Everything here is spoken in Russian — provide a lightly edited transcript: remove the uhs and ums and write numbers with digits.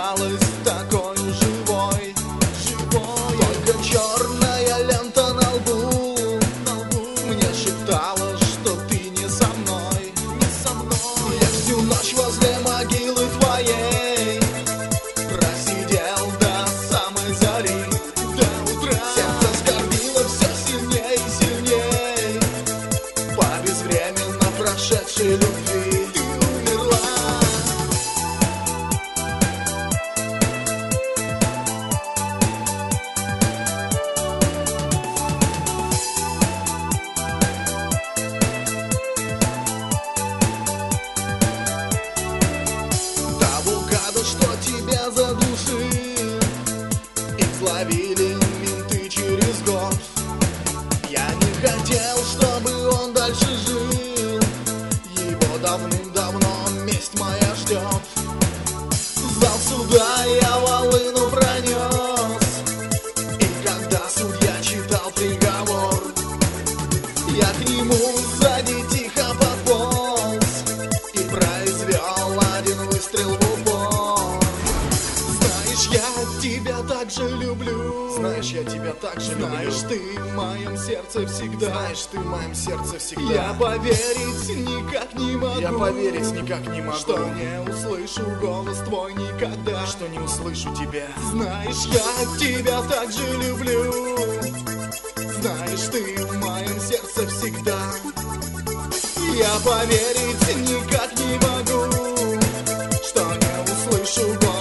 казалась такой живой. Только черная лента на лбу мне шептала, что ты не со мной. Я всю ночь возле могилы твоей просидел до самой зари, до утра. Сердце скорбило все сильней и сильней по безвременно прошедшей любви. Ты умерла. Того гада, что тебя задушил, изловили менты через год. Я не хотел, чтобы он дальше жил. Его давным-давно месть моя ждет. В зал суда я волыну пронес, и когда судья читал приговор, я к нему сзади тихо подполз и произвел один выстрел в упор. Знаешь, я тебя так же люблю. Знаешь, я тебя так же люблю. Знаешь, ты в моем сердце всегда. Знаешь, ты в моем сердце всегда. Я поверить никак не могу. Я поверить никак не могу, что не услышу голос твой никогда. что не услышу тебя. Знаешь, я тебя так же люблю. Знаешь, ты в моем сердце всегда. Я поверить никак не могу, что не услышу голос